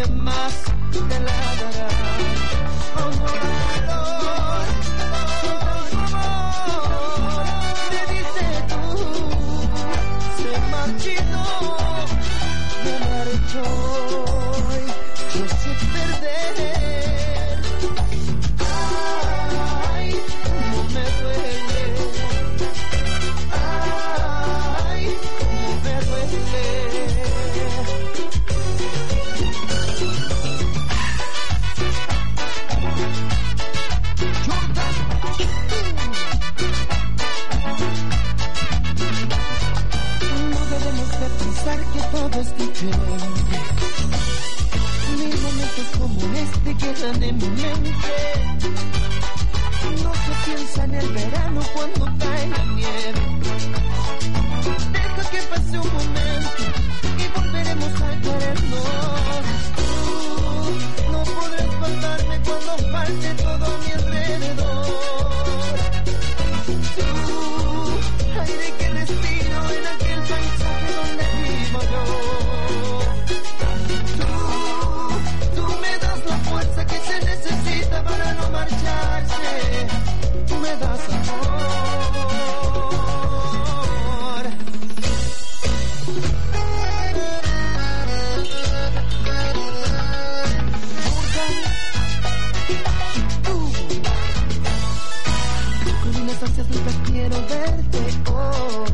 alguien más te la dará. Como valor, con tanto amor, te dice tú, se marchitó, me marchó, yo sé perder. Ay, no me duele. Ay, no me duele. No debemos de pensar que todo es diferente. Mil momentos como este quedan en mi mente. No se piensa en el verano cuando cae la nieve. Deja que pase un momento y volveremos a querernos. No podrás faltarme cuando falte todo mi alrededor. Aire que respiro en aquel paisaje donde vivo yo. Tú me das la fuerza que se necesita para no marcharse. Tú me das amor. Con unas ansias locas quiero verte hoy.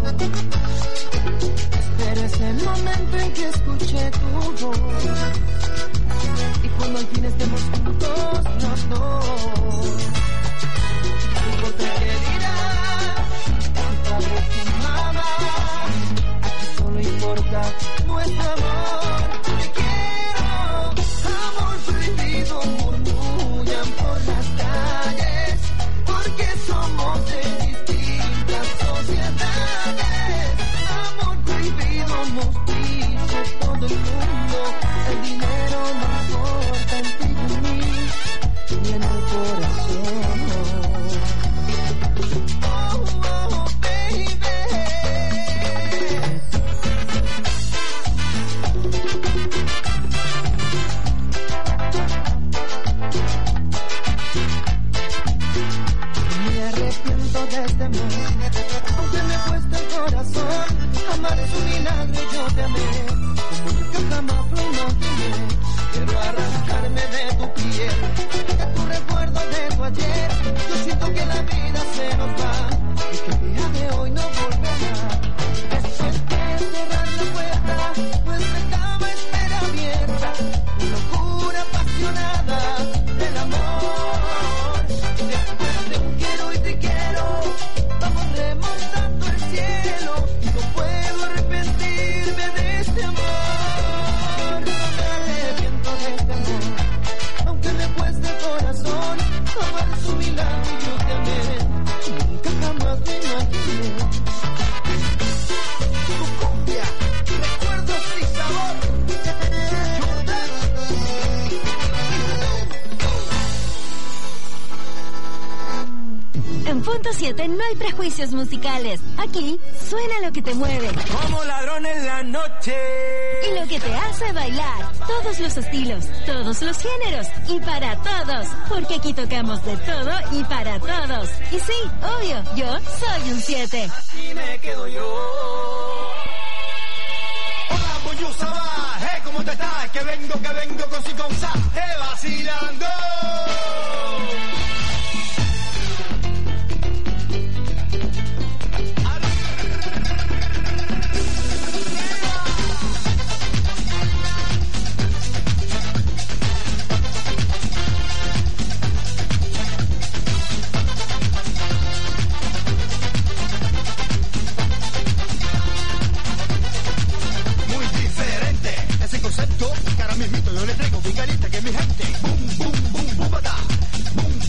Espero ese momento en que escuche tu voz. Y cuando al fin estemos juntos los dos. No importa qué dirá tu padre, tu mamá. Aquí solo importa nuestro amor. Te quiero, amor prohibido, murmullan por las calles, porque somos de distintas sociedades. Amor prohibido nos dice todo el mundo. El dinero no importa en ti y en mí, ni en el corazón. Oh, oh, baby. Me arrepiento de este amor, aunque me cuesta el corazón. Amar es un milagro y yo te amé como nunca jamás lo imaginé. Quiero arrancarme de tu piel, de tu recuerdo de tu ayer. Yo siento que la vida se nos va y que el día de hoy no volverá. Después de cerrar la puerta, nuestra cama espera abierta. Una locura apasionada del amor. Y después de un quiero y te quiero, vamos remontando el cielo. Y no puedo arrepentirme de este amor. No me arrepiento de este amor, aunque me cueste el corazón. Amar es un milagro y yo te amé, nunca jamás me imaginé. Tu cumbia, recuerdos y sabor. En Punto 7 no hay prejuicios musicales. Aquí suena lo que te mueve. Como ladrón en la noche. Y lo que te hace bailar. Todos los estilos, todos los géneros y para todos. Porque aquí tocamos de todo y para todos. Y sí, obvio, yo soy un 7. Y me quedo yo. Hola, Boyusaba, ¿cómo te estás? Que vengo con si con sa, vacilando. Concepto, que ahora mismito yo le traigo bien caliente que mi gente. Boom, boom, boom, boom, bata. Boom,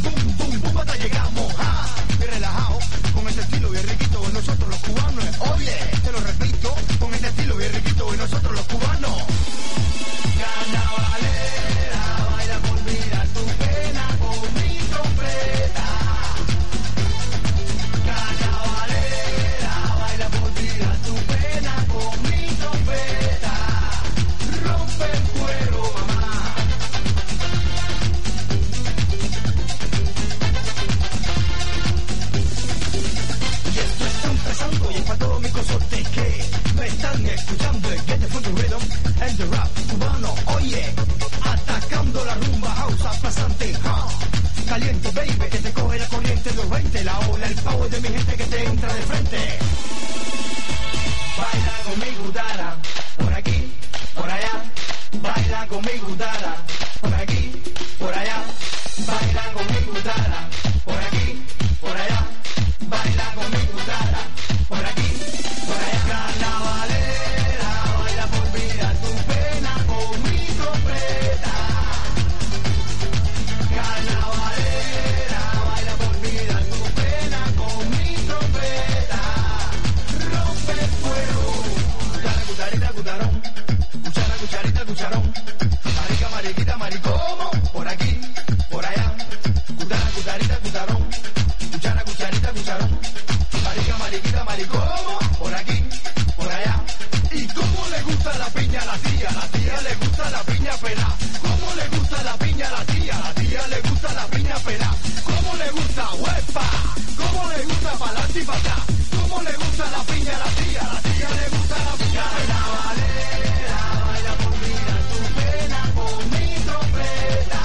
piña a la tía le gusta la piña pelá. ¿Cómo le gusta la piña a la tía le gusta la piña pelá. ¿Cómo le gusta huepa? ¿Cómo le gusta pa'lante y pa' atrás? ¿Cómo le gusta la piña a la tía le gusta la piña pelá. Carnavalera, baila conmigo tu pena con mi trompeta.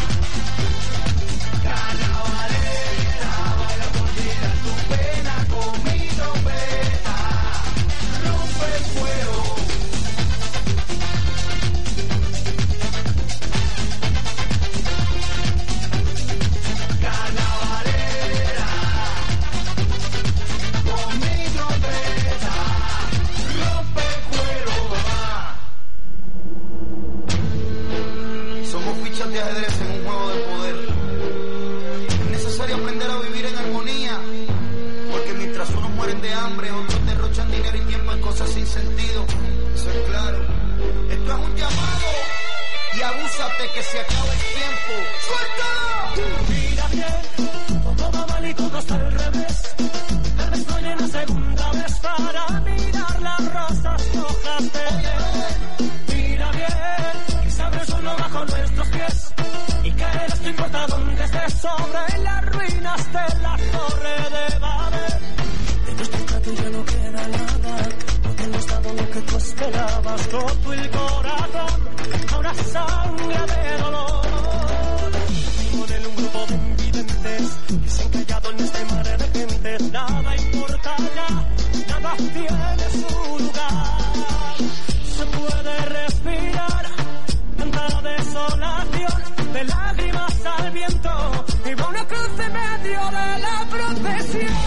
Carnavalera, baila conmigo tu pena con mi trompeta. Rompe el fuego. Carnavalera, con mi trompeta. Rompe el cuero, mamá. Somos fichas de ajedrez en un juego de poder. Es necesario aprender a vivir en armonía, porque mientras unos mueren de hambre, otros derrochan dinero y tiempo en cosas sin sentido. Eso es claro. Esto es un llamado y abúsate que se acaba el tiempo. ¡Suelta! Mira bien, todo va mal y todo está al revés. Tal vez estoy en la segunda vez para mirar las rosas rojas de él. Mira bien, que se abre solo bajo nuestros pies y caerás, no importa dónde estés, sobre las ruinas de la torre de Babel. De nuestro plato ya no queda nada, no te hemos dado lo que tú esperabas. Roto el corazón, ahora sangre de dolor. Con un grupo de invidentes que se han callado en este mar de gentes. Nada importa ya, nada tiene su lugar. Se puede respirar tanta desolación, de lágrimas al viento y va una cruz en medio de la procesión.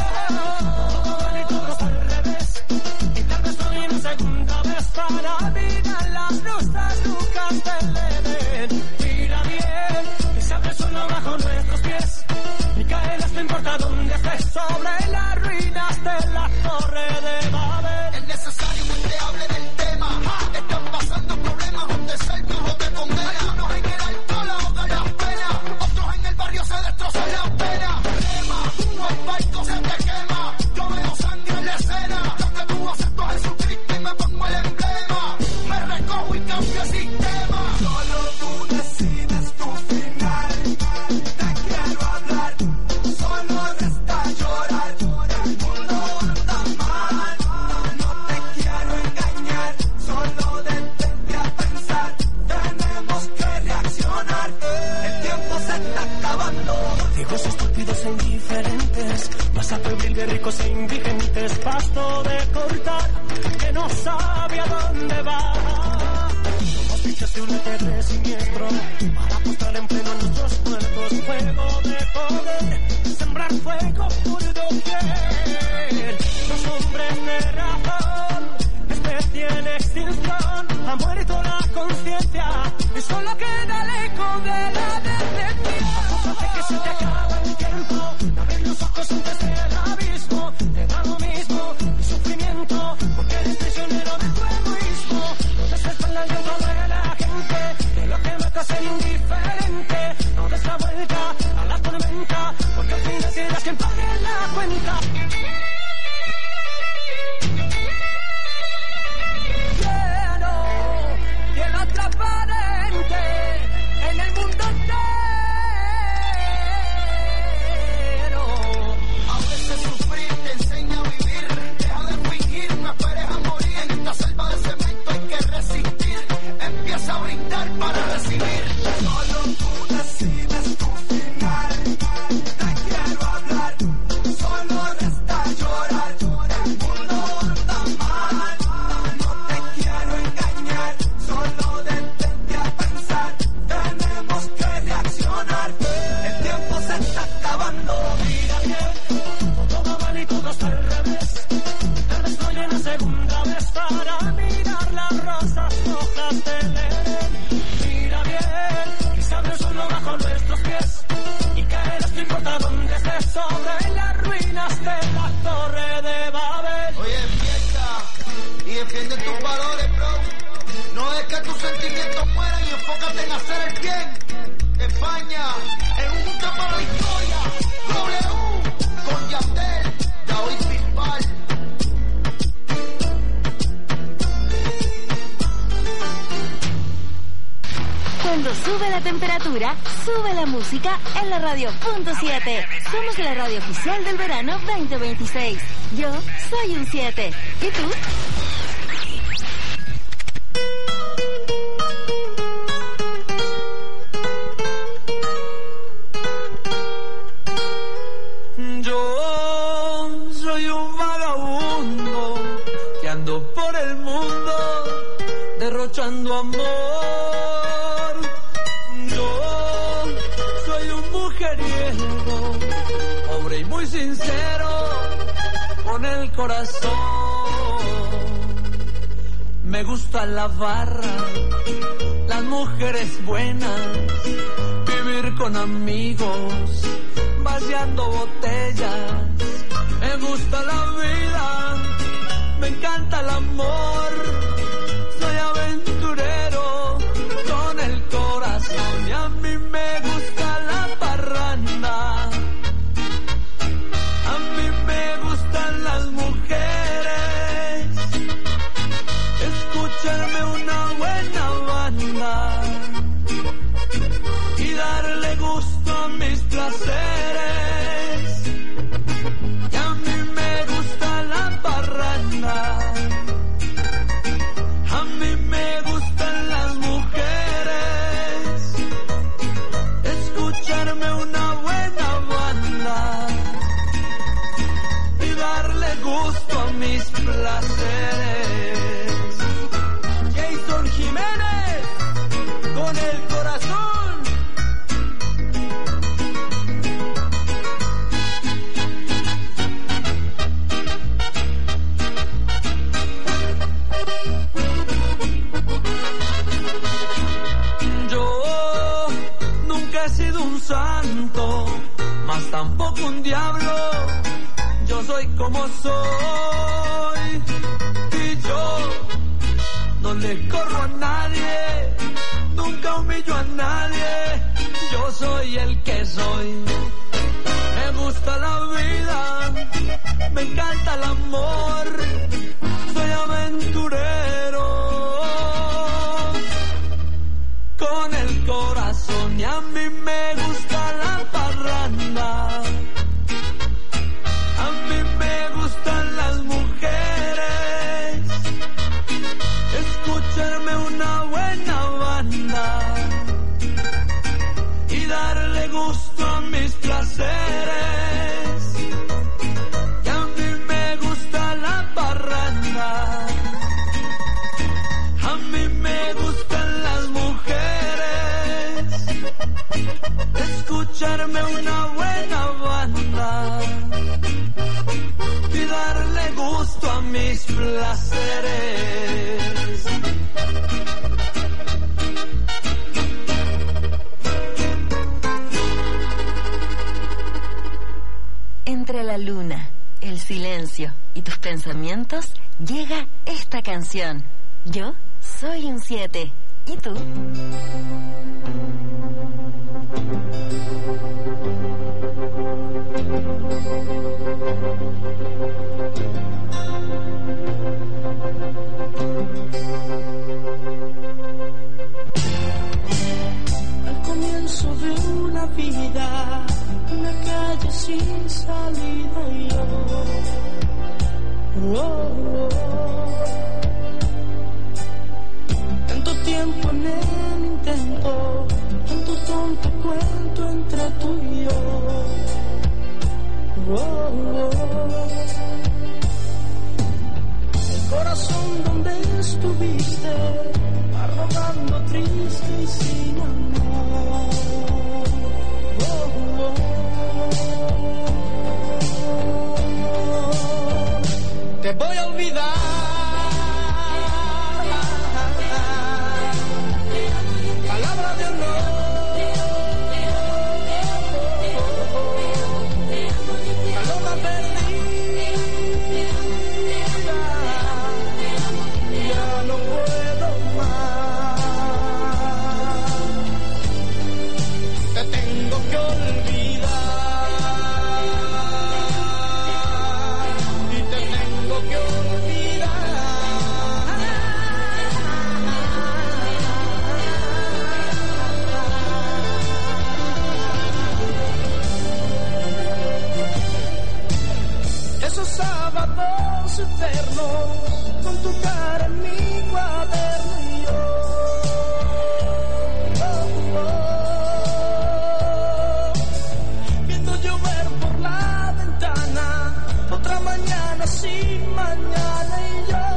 Y todo está al revés y tal vez hoy en segunda vez para mirar las luces lucas del Edén. Mira bien, que se abre solo bajo nuestros pies y caerás, no importa dónde estés, sobre las ruinas de la torre de Babel. Es necesario que te hable del tema. Están pasando problemas donde ser o te condena. Unos en el alcohol ahogan las penas, otros en el barrio se destrozan las penas. Tema, uno el barco se te quema. Yo veo sangre en la escena. Lo que tú acepto a Jesucristo y me pongo el emblema. Me recojo y cambio el sistema. Solo tú decides tu final. Te quiero hablar, solo resta llorar. El mundo anda mal, no te quiero engañar. Solo detente a pensar, tenemos que reaccionar. El tiempo se está acabando. Ciegos, estúpidos e indiferentes, vas a febril de ricos e indigentes, pasto de cortar que no sabe a dónde va. Somos fichas de un ajedrez siniestro para apostar en pleno a nuestros cuerpos. Juego de poder, sembrar fuego por doquier. Los hombres de razón, especie en extinción, ha muerto la conciencia y solo queda el eco de la decepción. Hace que se te acaba el tiempo, abrir los ojos antes del abismo. Te da lo mismo el sufrimiento, porque eres prisionero de tu egoísmo. No des la espalda al llanto de la gente, que lo que mata es ser indiferente. No des la vuelta a la tormenta, porque al final serás quien pague la cuenta. Quiero transparente en el mundo entero. A veces sufrir te enseña a vivir. Deja de fingir, no esperes a morir. En esta selva de cemento hay que resistir. Empieza a brindar para recibir. Solo tú decides tu final. Te quiero hablar, solo resta llorar. El mundo anda mal, no te quiero engañar. Solo detente a pensar, tenemos que reaccionar. El tiempo se está acabando. Mira bien, todo va mal y todo está al revés. Tal vez estoy en la segunda vez para mirar las rosas rojas del Edén. Mira bien, que se abre solo bajo nuestros pies y caerás, no importa dónde estés, sobre las ruinas de la torre de Babel. Oye, despierta y defiende tus valores, bro. No es que tus sentimientos mueran y enfócate en hacer el bien. España, en un punto para la historia. W, con Yandel, David Bisbal. sube la temperatura, sube la música en la radio.7. Somos la radio oficial del verano 2026. Yo soy un 7. ¿Y tú? Yo soy un vagabundo que ando por el mundo derrochando amor. Yo soy un mujeriego, pobre y muy sincero, con el corazón. Me gusta la barra, las mujeres buenas, vivir con amigos, vaciando botellas. Me gusta la vida, me encanta el amor. Soy aventurero con el corazón y a mí me gusta la parranda. A mí me gustan las mujeres, escucharme una buena banda y darle gusto a mis placeres. Y a mí me gusta la parranda. A mí me gustan las mujeres, escucharme una buena banda y darle gusto a mis placeres. Jason Jiménez, con el corazón. Santo, mas tampoco un diablo. Yo soy como soy y yo no le corro a nadie, nunca humillo a nadie. Yo soy el que soy. Me gusta la vida, me encanta el amor. Soy aventurero con el corazón y a mí me gusta la parranda. A mí me gustan las mujeres, escucharme una buena banda y darle gusto a mis placeres. Y a mí me gusta la parranda. A mí me gustan las mujeres, escucharme una buena banda y darle gusto a mis placeres. Entre la luna, el silencio y tus pensamientos llega esta canción. Yo soy un 7. ¿Y tú? Al comienzo de una vida, una calle sin salida y yo. Tanto tiempo en el intento, tanto tonto cuento entre tú y yo. El corazón donde estuviste, va rodando triste y sin amor. Te voy a olvidar. Palabra de honor. Paloma perdida. Ya no puedo más. Te tengo que olvidar. Y te tengo que olvidar. vernos con tu cara en mi cuaderno y yo. Viendo llover por la ventana, otra mañana sin mañana y yo.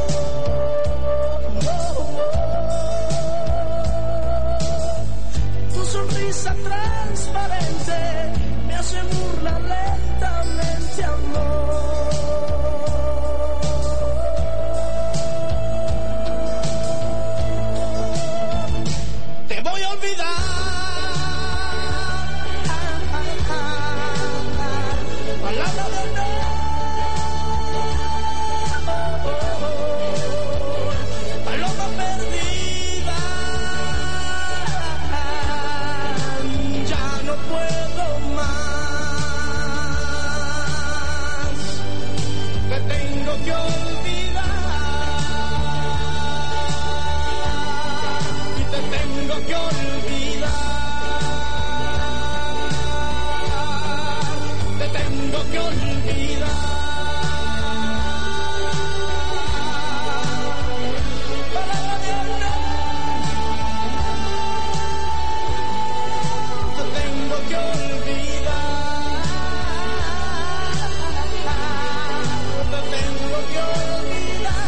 Tu sonrisa transparente me hace burla lentamente, amor. Te voy a olvidar, palabra de honor, paloma perdida, ya no puedo más, te tengo que olvidar, y te tengo que olvidar, te tengo que olvidar. Palabra de honor, te tengo que olvidar, te tengo que olvidar,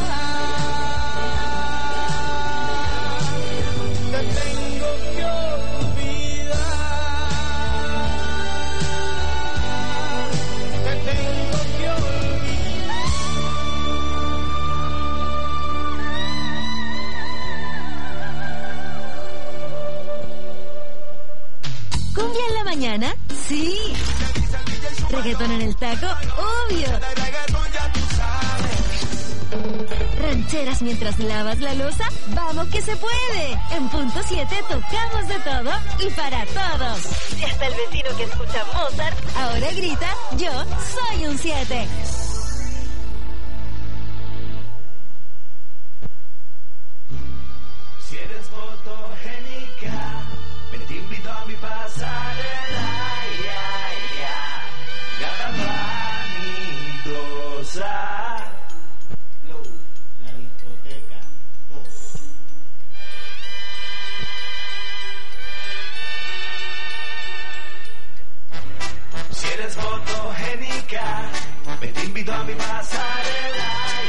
te tengo que olvidar, te tengo que olvidar. ¿Cumbia en la mañana? Sí. ¿Reggaetón en el taco? Obvio. ¿Rancheras mientras lavas la loza? ¡Vamos que se puede! En punto 7 tocamos de todo y para todos. Y hasta el vecino que escucha Mozart ahora grita, yo soy un 7. Si eres fotogénica, ven te invito a mi pasarela, gata vanidosa. La discoteca 2. Si eres fotogénica, ven te invito a mi pasarela,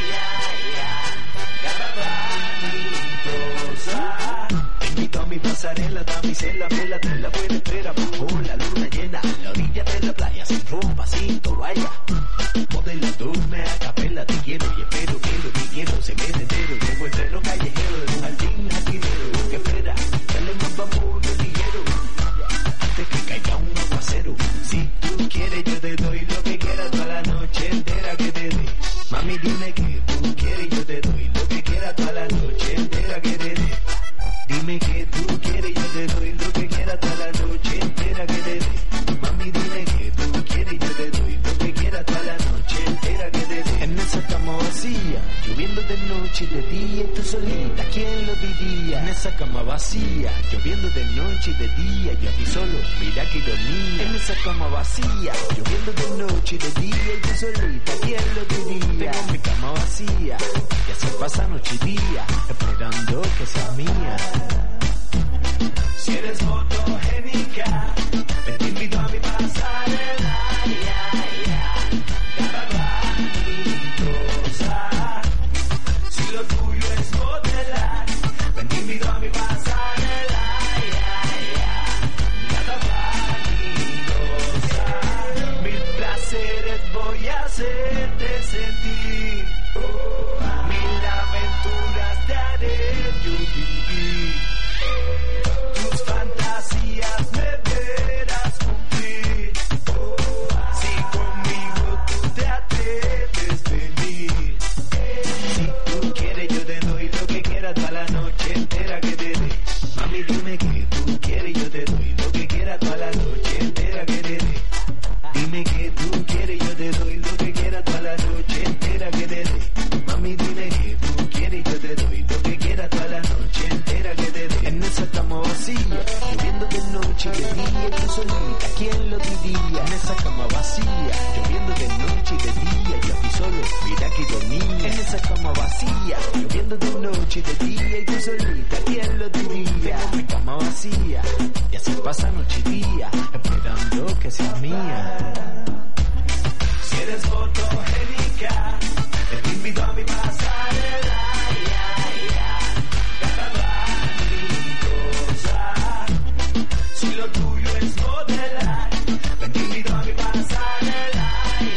gata vanidosa. Te invito a mi pasarela, damisela, vela, te la buena espera bajo la luna llena, a la orilla de la playa, sin ropa, sin toalla. Modelo, tú me a capela, te quiero y espero que lo que quiero se quede entero. Llevo entre los callejeros de un jardín jardinero, que espera, dale más vamos guerrillero, antes que caiga un aguacero. Si tú quieres yo te doy lo que quieras toda la noche entera que te dé. Mami dime que tú quieres yo te doy lo que quieras toda la noche entera que te dé. Dime que tú quieres yo te doy lo que quieras toda la noche entera que te dé. Mami dime que tú quieres yo te doy lo que quieras toda la noche entera que te dé. En esa cama vacía, lloviendo de noche y de día y tú solita, ¿quién lo diría? En esa cama vacía, lloviendo de noche y de día, yo aquí solo, mira qué ironía. En esa cama vacía, lloviendo de noche y de día y tú solita, ¿quién lo diría? Tengo mi cama vacía, y así pasa noche y día, esperando que seas mía. Si eres fotogénica, ven te invito a mi pasarela, gata vanidosa. Si lo tuyo es modelar, ven te invito a mi pasarela, gata vanidosa. Mil placeres voy a hacerte sentir, mil aventuras te haré yo vivir. Tus fantasías y tú solita, ¿quién lo diría? En esa cama vacía, lloviendo de noche y de día, yo aquí solo, mira qué ironía. En esa cama vacía, lloviendo de noche y de día, y tú solita, ¿quién lo diría? Tengo mi cama vacía, y así pasa noche y día, esperando que seas mía. Si eres fotogénica, te invito a mi pasarela, si lo tuyo es modelar, te invito a mi pasarela,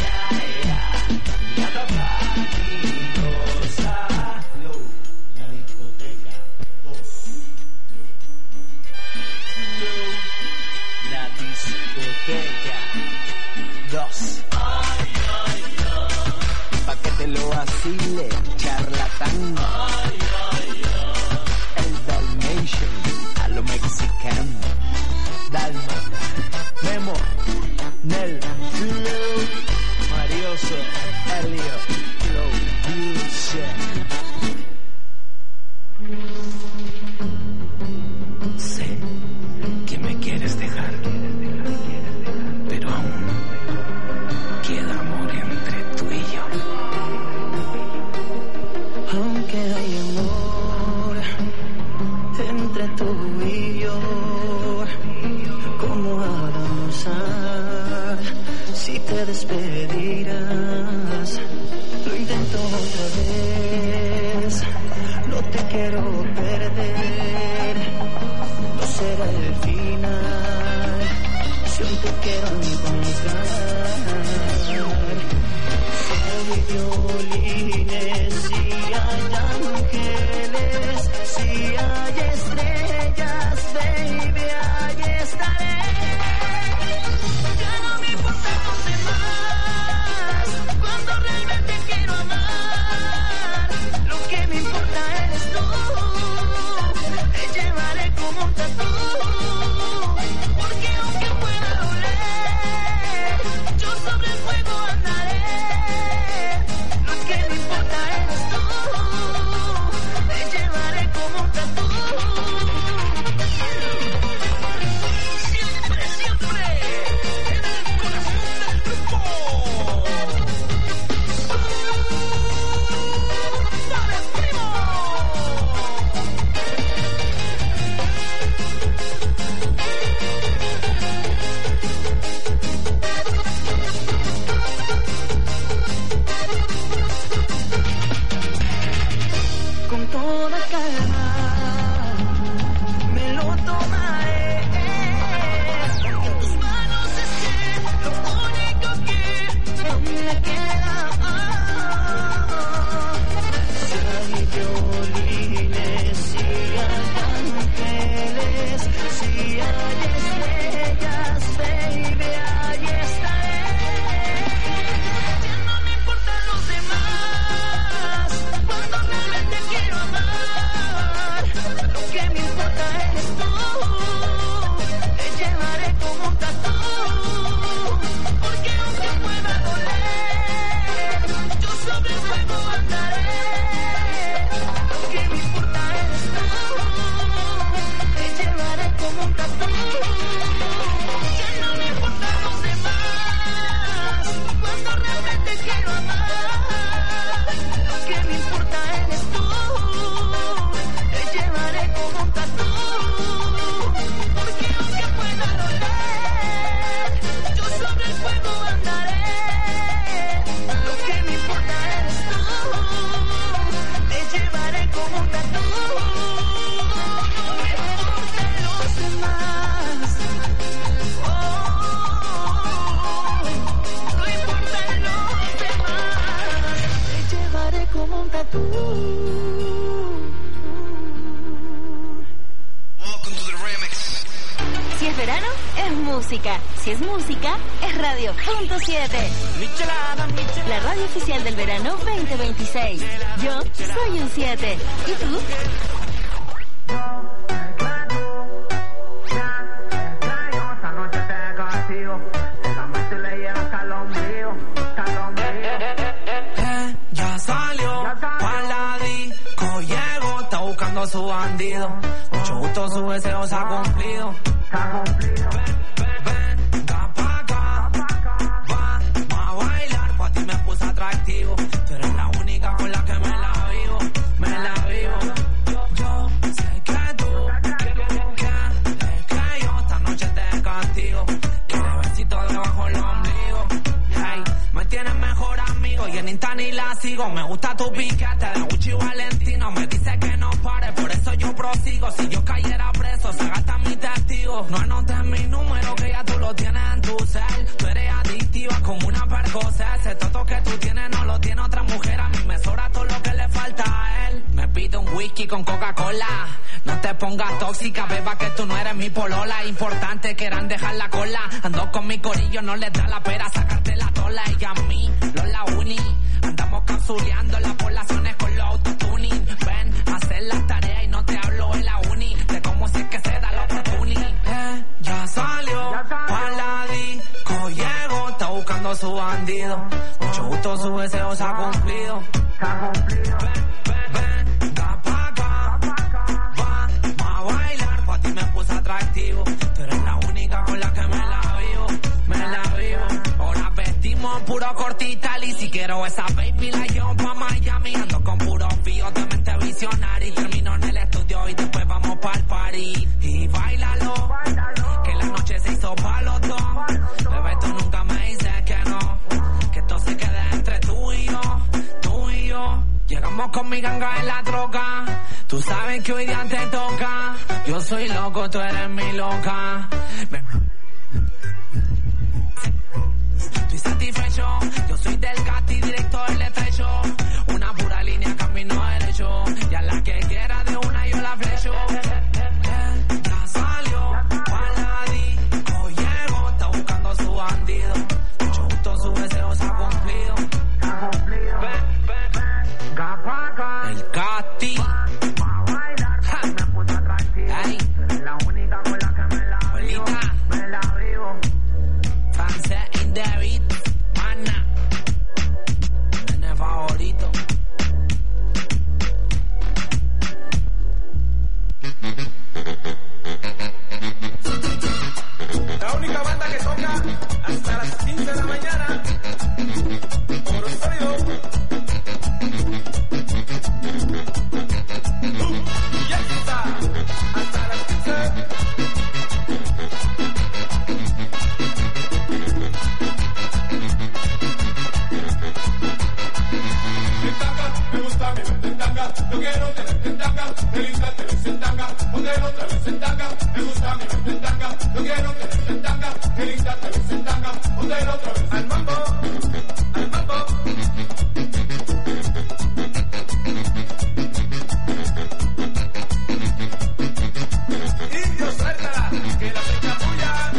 gata panicosa. Flow, la discoteca 2. Flow, la discoteca 2. Pa' que te lo vacile, charlatán. El Dalmatian, a lo mexicano. Dalmata, Memo, Nel, Flow, Marioso, Elio, Flow, sé que me quieres dejar, pero aún queda amor entre tú y yo. Aunque hay amor entre tú y yo, ¿cómo avanzar si te despedirás? Lo intento otra vez, no te quiero perder, no será el final, si aún te quiero encontrar. Si hay violines, si hay ángeles, si hay estrellas, baby, ahí estaré. Ya no me importan los demás, cuando realmente quiero amar. Lo que me importa eres tú, te llevaré como un tatú. Porque aunque pueda doler, yo sobre el fuego andaré. Lo que me importa eres tú, te llevaré como un tatú. Siempre, siempre, en el corazón del grupo. ¡Para el primo! Con toda calma me lo tomaré, porque en tus manos es lo único que aún me queda. Si hay violines, si hay ángeles, si hay estrellas, baby, ahí estaré. Ya no me importan los demás, cuando realmente quiero amar. Lo que me importa eres tú, te llevaré como un tatú. Porque aunque pueda doler, yo sobre el fuego andaré. Lo que me importa eres tú, te llevaré como un tatú. Ya no me importan los demás, cuando realmente quiero amar. Lo que me importa eres tú, te llevaré como un tatú. Porque aunque pueda doler, yo sobre el fuego andaré. Lo que me importa eres tú, te llevaré como un tatú. No me importan los demás, no importan los demás, te llevaré como un tatú. Si es verano, es música. Si es música, es Radio Punto 7. La radio oficial del verano 2026. Yo soy un 7. ¿Y tú? Ya salió, pa' la disco llegó, está buscando buscando a su bandido. Mucho gusto, su deseo se ha cumplido. Venga pa' acá, vamos a bailar, pa' ti me puse atractivo. Tú eres la única con la que me la vivo. Yo sé que tú, que yo esta noche te castigo. Quiero besito debajo el ombligo. Hey, me tienes mejor amigo y en Insta ni la sigo. Me gusta tu piquete de Gucci Valentino. Me dice que no pare, por eso yo prosigo. Si yo cayera preso, se gasta mi testigo. No anotes mi número, que ya tú lo tienes en tu cel. Tú eres adictiva como una Percocet. Ese toto que tú tienes no lo tiene otra mujer. A mí me sobra todo lo que le falta a él. Me pide un whisky con Coca-Cola. No te pongas tóxica, beba, que tú no eres mi polola. Importante quieran dejar la cola. Ando con mi corillo, no les da la pera sacarte la tola. Y a mí, la uni. Andamos capsuleando las poblaciones con los autotuning. Ven, a hacer las tareas y no te hablo de la uni. De cómo si es que se da la oportunidad. Ya salió, pa' la disco llegó. Está buscando a su bandido. Mucho gusto, su deseo se ha cumplido. Venga pa' acá, vamos a bailar, pa' ti me puse atractivo. Tú eres la única con la que me la vivo. Ahora vestimos puro cortital y si quiero esa baby la llevo pa' Miami. Ando con puros fíos de mente visionaria y termino en el estudio y después vamos pa'l party. Y bailalo, que la noche se hizo pa' los dos. Bebé, tú nunca me dices que no, que esto se quede entre tú y yo. Llegamos con mi ganga en la troca. Tú sabes que hoy día te toca. Yo soy loco, tú eres mi loca. Estoy satisfecho. Yo soy del casti, directo del estrecho. Una pura línea, camino derecho. Y a la que quiera de una yo la flecho. Ya salió, pa' la disco llegó. Está buscando a su bandido. Mucho gusto, su deseo se ha cumplido. El casti. Ay, la única con la que me la vivo. Francés in David, mana. Nene favorito. La única banda que toca hasta las 15 de la mañana. Oro sólido. Ya está. Hasta las 15. Me gusta mi mente en tanga, yo quiero tenerte en tanga, el instante ves en tanga, ponte otra vez en tanga. Me gusta mi mente en tanga, yo quiero tenerte en tanga, el instante ves en tanga, ponte otra vez al mambo, al mambo. Indio, suéltala, que la fecha tuya.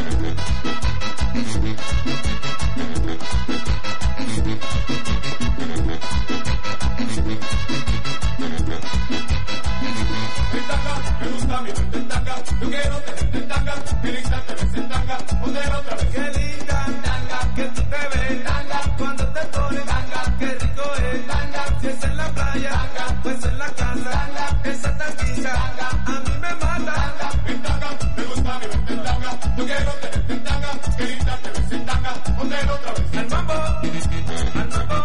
Me gusta mi mente en tanga, yo quiero tenerte en tanga, el instante ves en tanga, ponte otra vez. Qué linda tanga, que tú te ves tanga, cuando te pones tanga, qué rico es tanga, si es en la playa, tanga, pues en la casa, tanga, esa tanguita, tanga, a mí me mata, tanga, en tanga, me gusta mi mente en tanga, yo quiero tenerte en tanga, el instante ves en tanga, ponte otra vez. Al mambo, al mambo.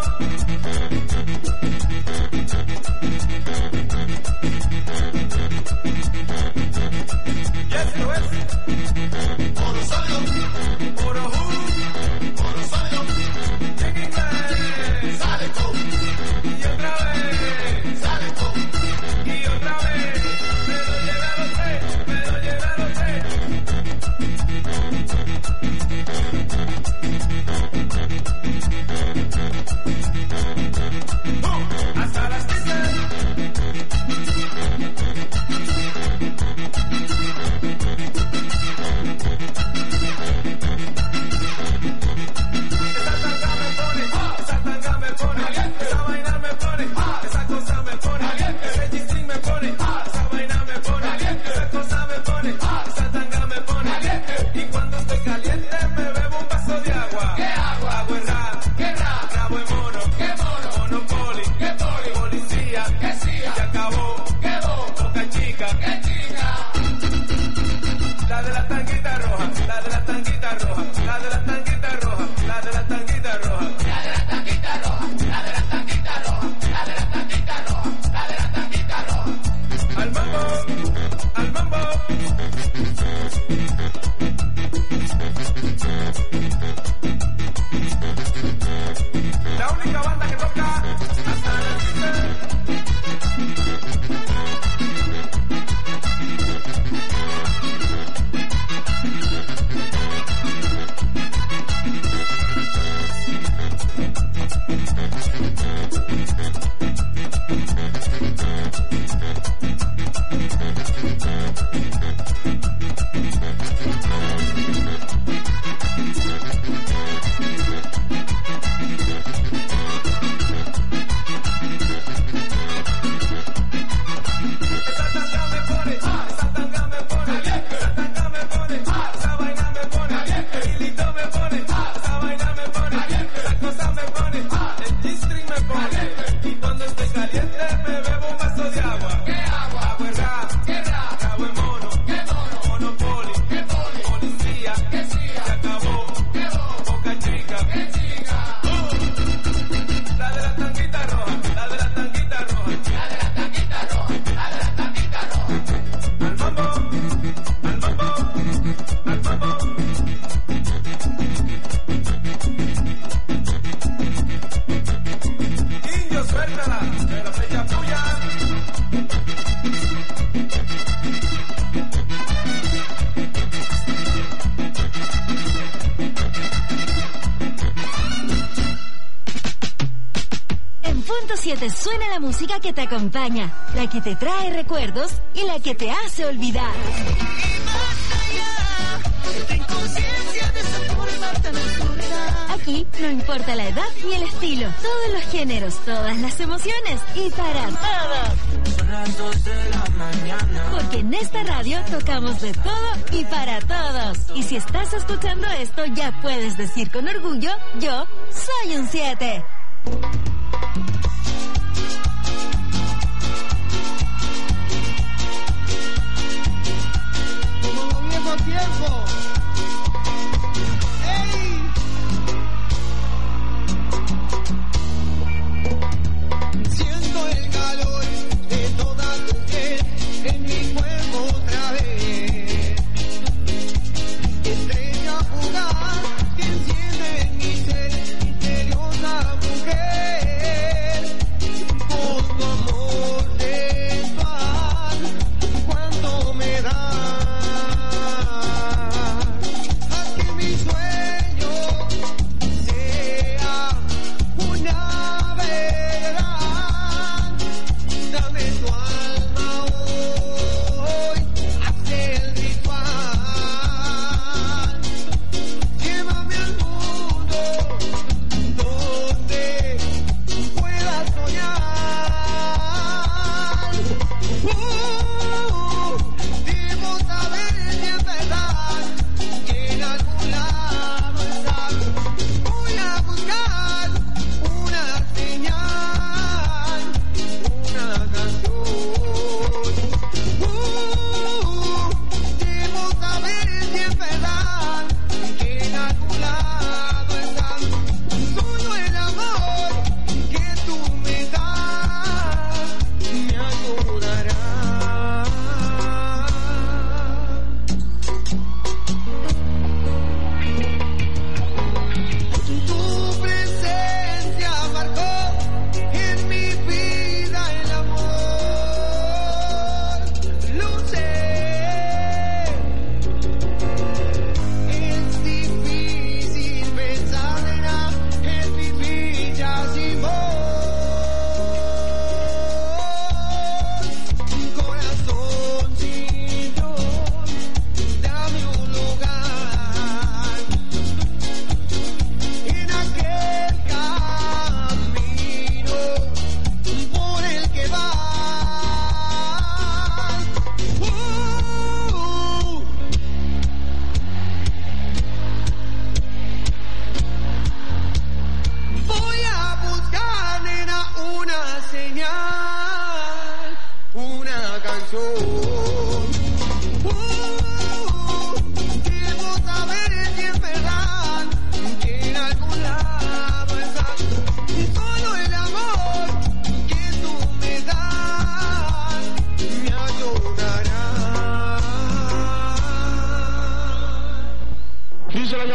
Y esto es Oro Sólido, Oro Who, Oro Sólido, en inglés, sale con, y otra vez, sale con, y otra vez, me lo llevaron tres, me lo llevaron tres. de la tanguita roja, la de la tanguita roja, la de la tanguita roja, la de la tanguita roja, la de la tanguita roja, la de la tanguita roja, la de la tanguita roja. Al mambo, al mambo. La única banda que toca hasta la Suena la música que te acompaña, la que te trae recuerdos y la que te hace olvidar. Aquí no importa la edad ni el estilo, todos los géneros, todas las emociones y para todos. Porque en esta radio tocamos de todo y para todos. Y si estás escuchando esto, ya puedes decir con orgullo, yo soy un 7. Tiempo. ¡Ey! Siento el calor de toda tu piel en mi cuerpo otra vez. Estrella fugaz que enciende en mi ser, misteriosa mujer. Con tu amor sensual, cuánto me da. Quiero saber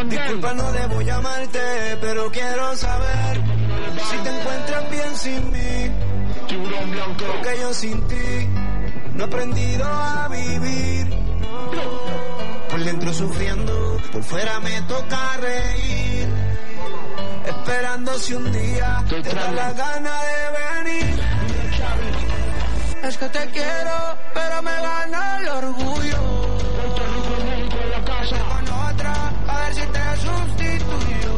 Disculpa, no debo llamarte, pero quiero saber si te encuentras bien sin mí. Porque yo sin ti no he aprendido a vivir. Por dentro sufriendo, por fuera me toca reír. Esperando si un día te da la gana de venir. Es que te quiero, pero me gana el orgullo. Con otra, a ver si te sustituyo.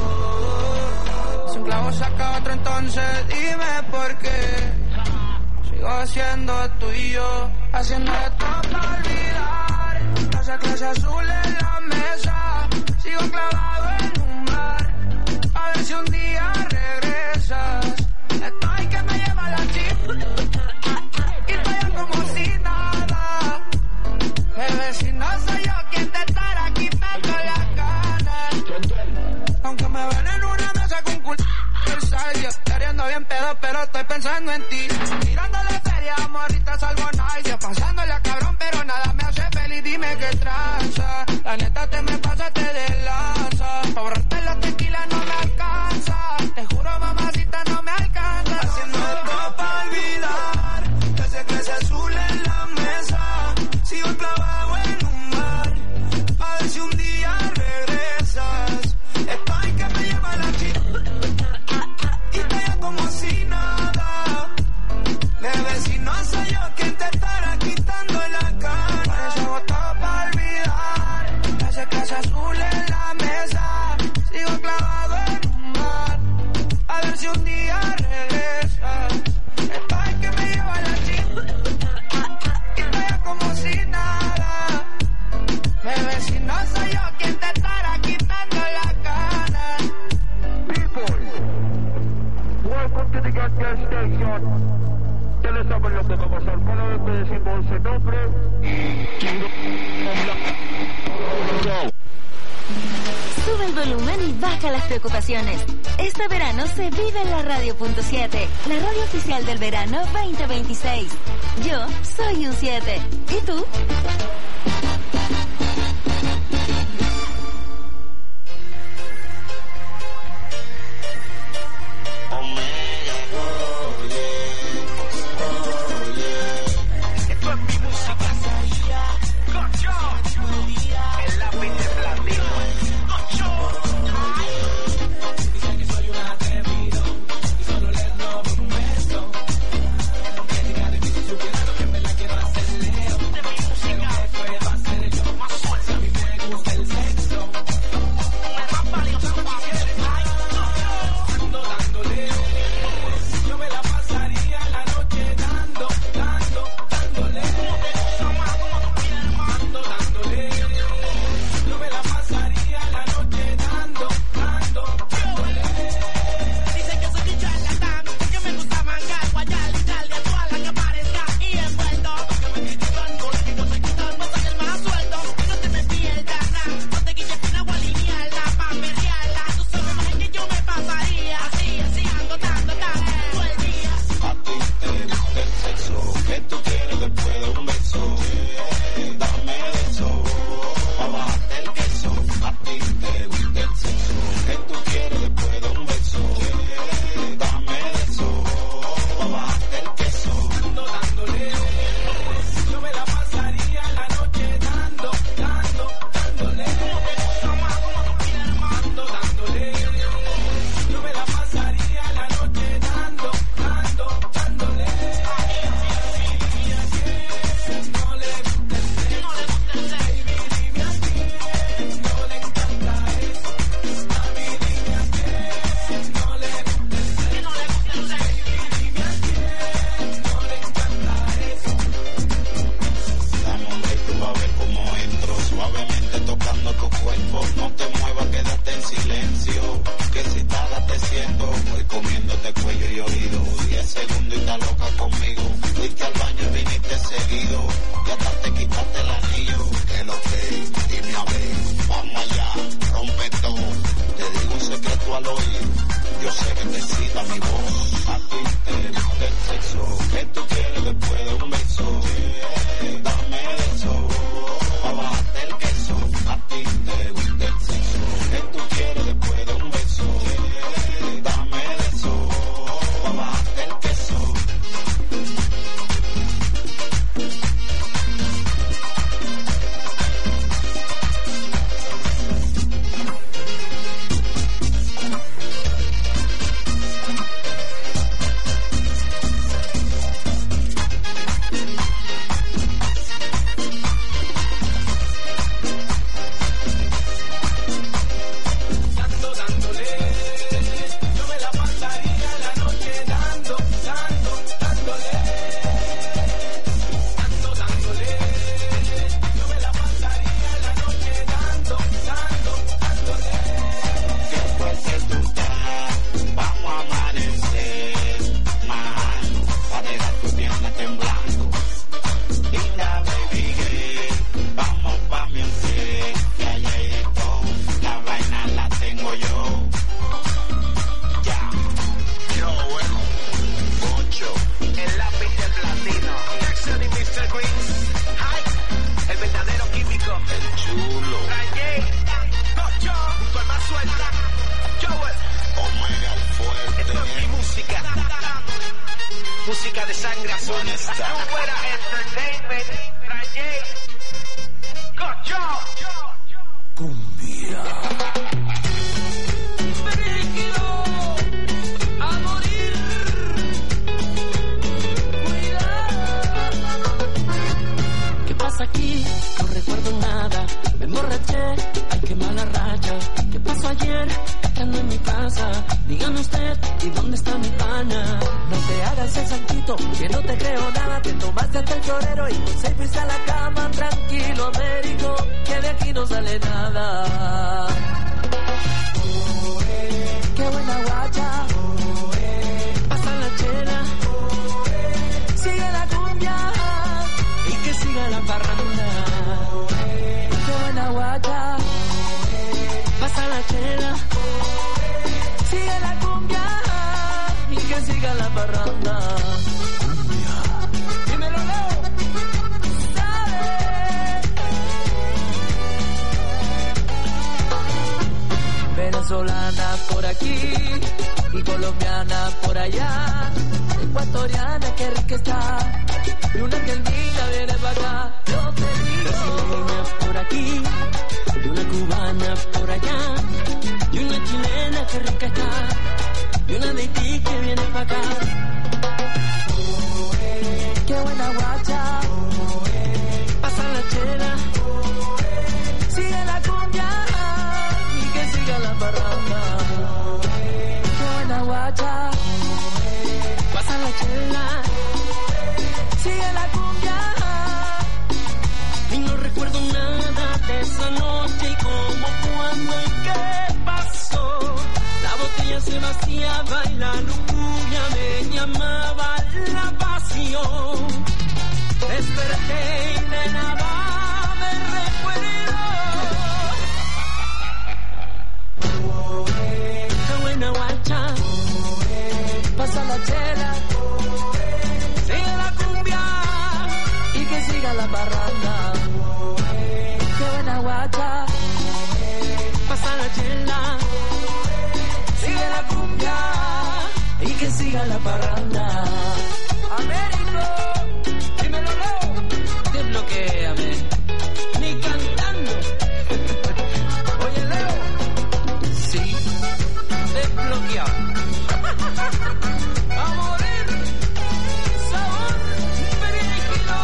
Si un clavo saca otro, entonces dime por qué. Sigo siendo tuyo, haciendo todo para olvidar. Esa clase azul en la mesa, sigo clavado en un bar. A ver si un día regresas. Estoy que me lleva la chica y estoy como si nada. Bebé, si no soy yo quien te estará quitando las ganas. Aunque me ven en una mesa con culo estaría bien pedo, pero estoy pensando en ti. Tirándole feria, morrita, salgo nice. Pasándole a cabrón, pero nada me hace feliz. Dime qué tranza. La neta te me pasaste de lanza. Pa' borrarte la tequila no me alcanza. Te juro, mamacita, no me alcanza. Haciendo esto pa' olvidar. Que se crece azul en la mesa. Sigo clavado en un bar. A ver si un día regresas. Estoy que me lleva la chica y estoy como si nada. Bebé, si no soy yo quien te estará quitando la cara. Por eso hago todo pa' olvidar. Esa casa azul en la mesa. Sigo clavado en un bar. A ver si un día regresas. Estoy que me lleva la chica y estoy como si nada. Bebé, si no soy yo quien te estará quitando la cara. Welcome to the gas station. Ya le saben lo que va a pasar. Cada vez que decimos ese nombre Sube el volumen y baja las preocupaciones. Este verano se vive en la Radio.7, la radio oficial del verano 2026. Yo soy un 7. ¿Y tú? me tiene temblando. Linda baby girl, vamos pa' mi music, que allá hay de todo, la vaina la tengo yo. Ya, yo, bueno, Poncho, el lápiz de platino, Jackson y Mr. Green, hi, el verdadero químico, el chulo, Raye, Poncho, junto al más suelta, Joel, Omega el fuerte, esto es mi música, música de sangre azul, fuera entertainment, Raye, Cocho, cumbia. Aquí no recuerdo nada, me emborraché, ay qué mala racha. ¿Qué pasó ayer? Estando en mi casa, dígame usted, ¿y dónde está mi pana? No te hagas el santito, que no te creo nada. Te tomaste hasta el chorero y con 6 fuiste a la cama. Tranquilo, Américo, que de aquí no sale nada. Qué buena guacha, pasa la chela, sigue la cumbia y que siga la parranda. Qué buena guacha, pasa la chela, sigue la cumbia y que siga la parranda. Dímelo, Leo. Venezolana por aquí y colombiana por allá, ecuatoriana que rica está, y una que linda viene para acá. Yo te digo, brasileña por aquí y una cubana por allá, y una chilena que rica está, y una de Haití que viene para acá. Qué buena guacha, pasa la chela, sigue la cumbia y que siga la parranda. Qué buena guacha, pasa la chela, sigue la cumbia. Y no recuerdo nada de esa noche y cómo, cuándo y qué pasó. La botella se vaciaba y la lujuria me llamaba la pasión. Desperté y de nada me recuerdo. Qué buena guacha, pasa la chela, sigue la cumbia y que siga la parranda. Qué buena guacha, pasa la chela, sigue la cumbia y que siga la parranda. Américo, dímelo, Leo. Desbloquéame, ni cantando. Oye, Leo, sí, desbloqueado. A morir, sabor brígido.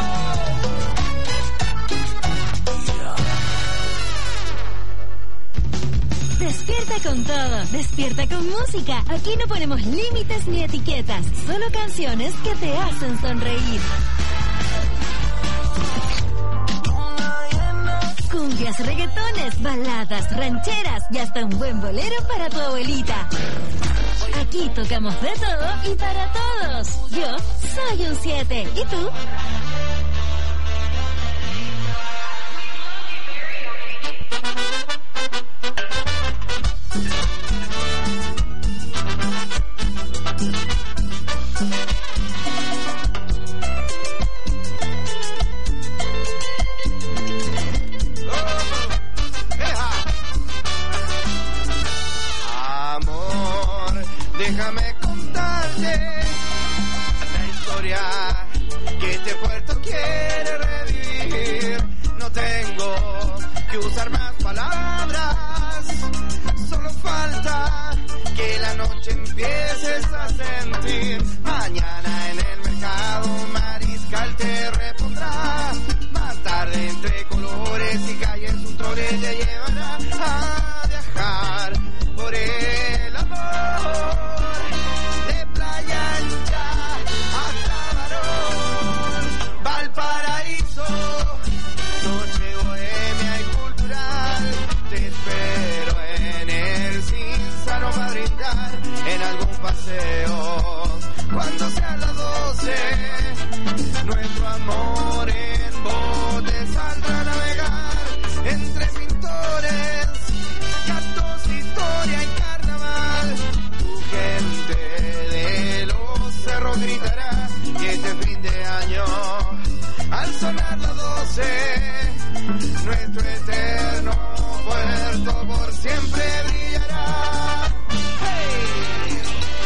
Despierta con todo, despierta con música. Aquí no ponemos límites ni etiquetas, solo canciones que te hacen sonreír. Cumbias, reggaetones, baladas, rancheras y hasta un buen bolero para tu abuelita. Aquí tocamos de todo y para todos. Yo soy un 7. ¿Y tú? Déjame contarte la historia que este puerto quiere revivir. No tengo que usar más palabras, solo falta que la noche empieces a sentir. Mañana en el mercado Mariscal te repondrá. Más tarde entre colores y calles un trole te llevará a viajar por el amor. En algún paseo, cuando sea las 12, año. Al sonar las 12, nuestro eterno puerto por siempre brillará. ¡Hey!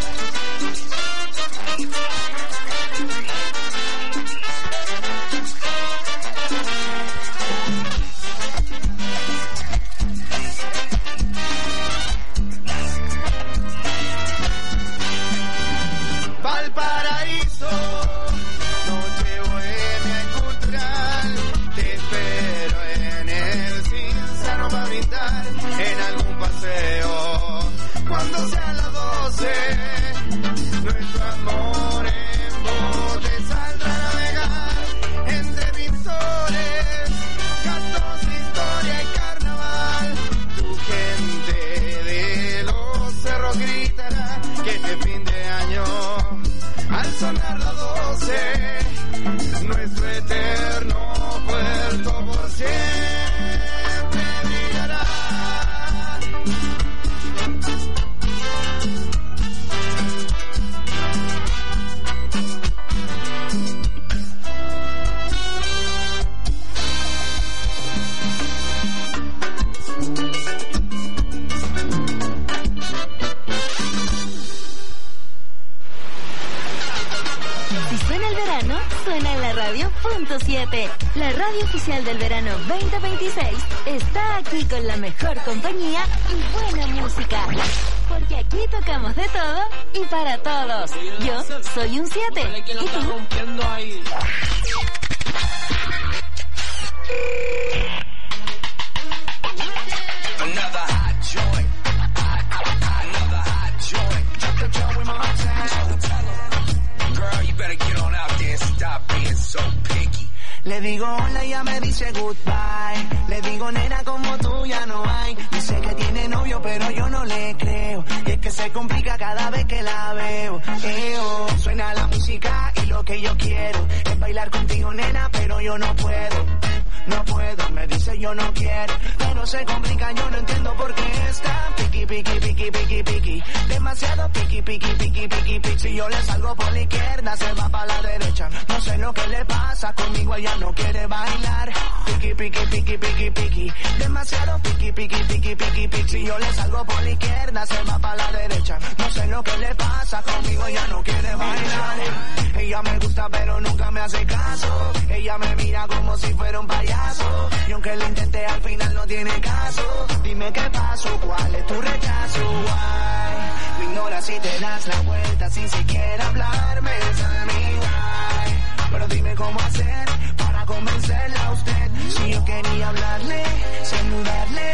Valparaíso, noche bohemia y cultural, te espero en el Cinzano para brindar en algún paseo. Cuando sean las 12, nuestro amor en bote saldrá a navegar entre pintores, cantos, historia y carnaval. Tu gente de los cerros gritará que este fin de año, al sonar las 12, nuestro eterno puerto por siempre brillará. Suena en la radio .7. La radio oficial del verano 2026 está aquí con la mejor compañía y buena música. Porque aquí tocamos de todo y para todos. Yo soy un 7. ¿Y tú? Le digo hola y ella me dice goodbye. Le digo nena como tú ya no hay. Dice que tiene novio pero yo no le creo. Y es que se complica cada vez que la veo. Suena la música y lo que yo quiero es bailar contigo nena pero yo no puedo. No puedo, me dice yo no quiero. Pero se complica, yo no entiendo por qué está piqui, piqui, piqui, piqui, piqui. Demasiado piqui, piqui, piqui, piqui, piqui. Si yo le salgo por la izquierda, se va para la derecha. No sé lo que le pasa, conmigo ella no quiere bailar. Piqui, piqui, piqui, piqui, piqui. Demasiado piqui, piqui, piqui, piqui, piqui. Si yo le salgo por la izquierda, se va para la derecha. No sé lo que le pasa, conmigo ella no quiere bailar. Ella me gusta pero nunca me hace caso. Ella me mira como si fuera un payaso. Y aunque lo intenté al final no tiene caso. Dime qué pasó, cuál es tu rechazo. Why? Me ignoras si te das la vuelta sin siquiera hablarme. Tell me why. Pero dime cómo hacer para convencerla a usted. Si yo quería hablarle, saludarle,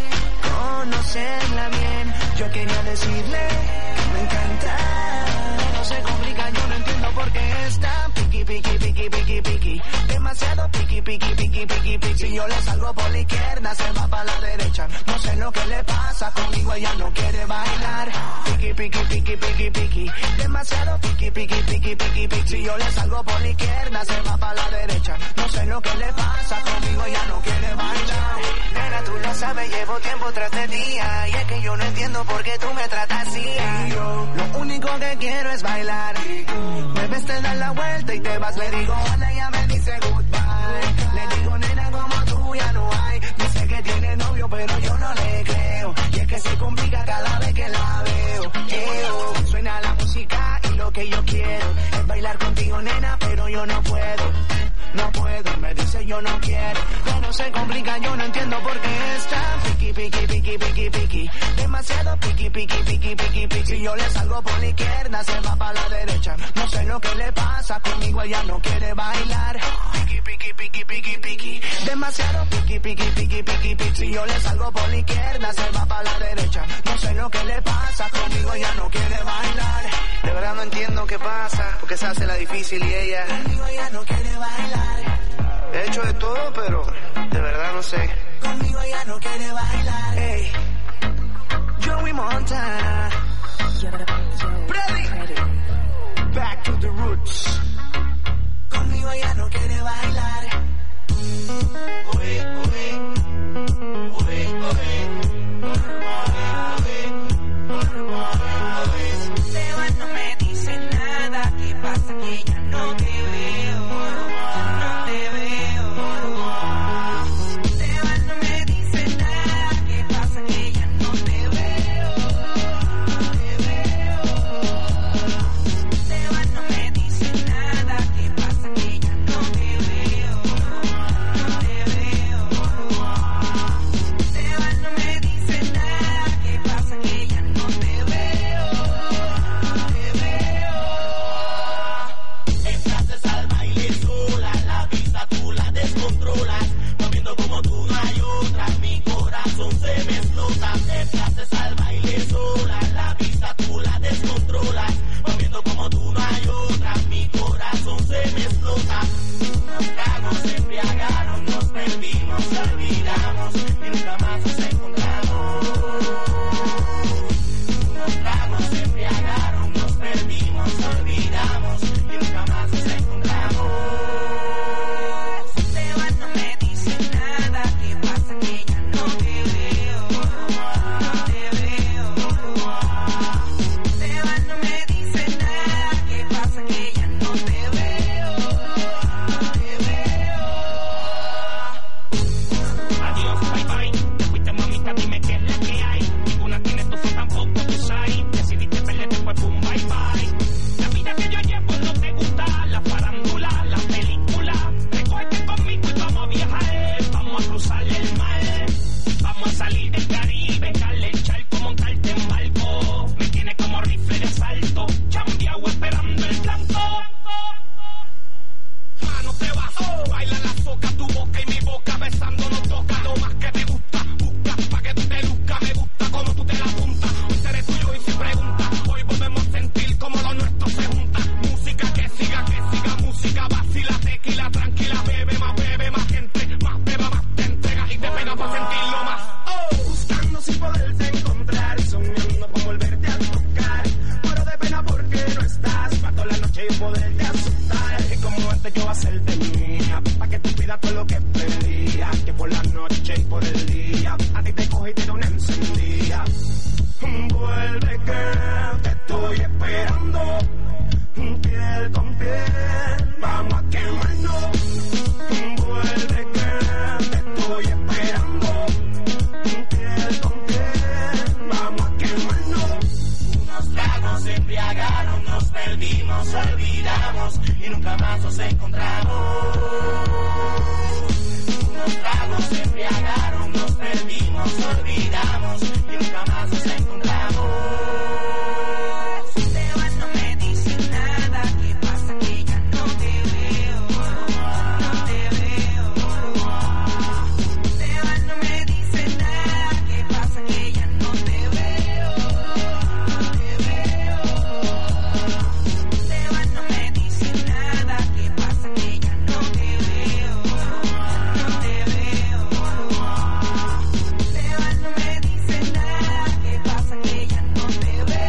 conocerla bien. Yo quería decirle que me encanta. No se complica, yo no entiendo por qué está piqui, piqui, piqui, piqui, piqui. Demasiado piqui, piqui, piqui, piqui, piqui. Si yo le salgo por la izquierda, se va para la derecha. No sé lo que le pasa, conmigo ella no quiere bailar. Piqui, piqui, piqui, piqui, piqui. Demasiado piqui, piqui, piqui, piqui, piqui. Si yo le salgo por la izquierda, se va para la derecha. No sé lo que le pasa, conmigo ella no quiere bailar. Nena, tú lo sabes, llevo tiempo tras de ti. Y es que yo no entiendo por qué tú me tratas así. Y yo, lo único que quiero es bailar. Me ves, te das la vuelta y te vas. Le digo hola, ella me dice goodbye. Le digo nena como tú ya no hay. Dice que tiene novio pero yo no le creo. Y es que se complica cada vez que la veo. Suena la música y lo que yo quiero es bailar contigo nena pero yo no puedo. No puedo, me dice yo no quiero. Pero se complica, yo no entiendo por qué está piqui, piqui, piqui, piqui, piqui. Demasiado piqui, piqui, piqui, piqui, piqui. Si yo le salgo por la izquierda, se va para la derecha. No sé lo que le pasa, conmigo ella no quiere bailar. Piqui, piqui, piqui, piqui, piqui. Demasiado piqui, piqui, piqui, piqui, piqui. Si yo le salgo por la izquierda, se va para la derecha. No sé lo que le pasa, conmigo ella no quiere bailar. De verdad no entiendo qué pasa, porque se hace la difícil y ella conmigo ella no quiere bailar. He hecho de todo, pero de verdad no sé. Conmigo ella no quiere bailar. Hey, Joey Montana. Ready? Back to the roots. Conmigo ella no quiere bailar. Seba no me dice nada. ¿Qué pasa que ya no te veo? boca y mi boca besando nos toca. Lo más que te gusta, busca pa' que tú te luzcas. Me gusta como tú te la apuntas. Hoy seré tuyo y sin pregunta. Hoy podemos sentir como lo nuestro se junta. Música que siga, música vacila, tequila, tranquila, bebe más gente, más beba, más te entregas y te pega para sentirlo más. Buscando sin poderte encontrar, soñando con volverte a tocar. Muero de pena porque no estás, para toda la noche y poderte asustar. Y como antes yo hacerte mía, pa' que tú pidas todo lo que pedía. Que por la noche y por el día, a ti te coge y te da una encendida. Vuelve girl, te estoy esperando. Piel con piel, vamos a quemarnos. Vuelve girl, te estoy esperando. Piel con piel, vamos a quemarnos. Unos tragos se embriagaron, nos perdimos, olvidamos y nunca más nos encontramos. Unos tragos se embriagaron, nos perdimos, olvidamos y nunca más nos encontramos. Te vas, no me dices nada, ¿qué pasa? Que ya no te veo, no te veo. Te vas, no me dices nada, ¿qué pasa? Que ya no te veo, no te veo. Te vas, no me dices nada, ¿qué pasa? Que ya no te veo, no te veo. Te vas, no me dices nada, ¿qué pasa? Que ya no te veo, no te veo.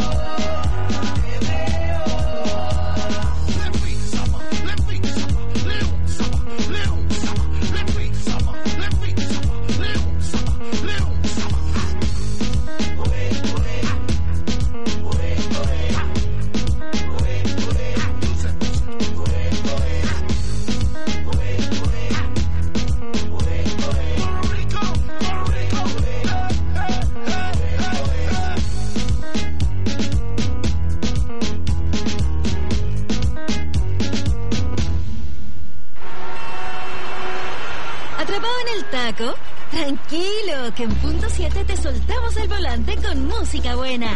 ¿Atrapado en el taco? Tranquilo, que en punto 7 te soltamos el volante con música buena.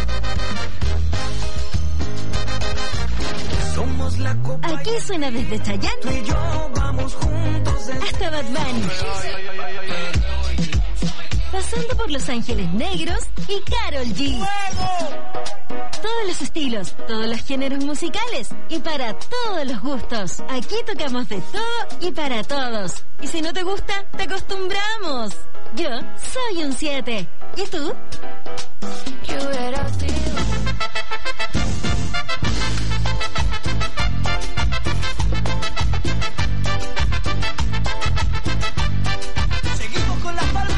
Somos la copa. Aquí suena desde Chayanne Tú y yo vamos juntos hasta Bad Bunny, pasando por Los Ángeles Negros y Karol G. Todos los estilos, todos los géneros musicales y para todos los gustos. Aquí tocamos de todo y para todos. Y si no te gusta, te acostumbramos. Yo soy un 7. ¿Y tú? ¿Qué hubiera sido? Seguimos con las palmas.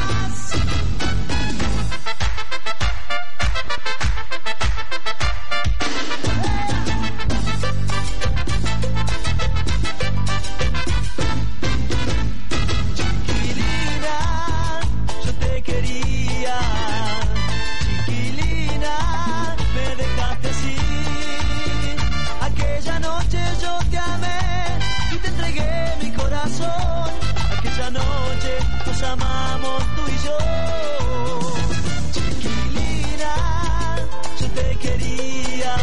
Chiquilina, yo te quería. Chiquilina, me dejaste así. Aquella noche yo te amé y te entregué mi corazón. Aquella noche nos amamos tú y yo. Chiquilina, yo te quería.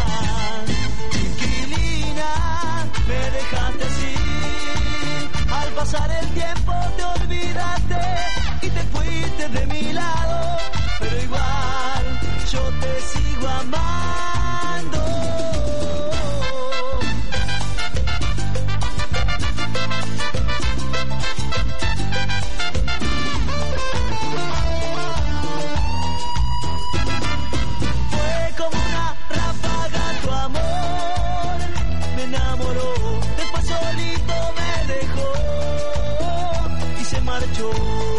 Chiquilina, me dejaste así. Al pasar el tiempo te olvidaste y te fuiste de mi lado. Pero igual yo te sigo amando. Fue como una ráfaga tu amor, me enamoró, después solito me dejó y se marchó.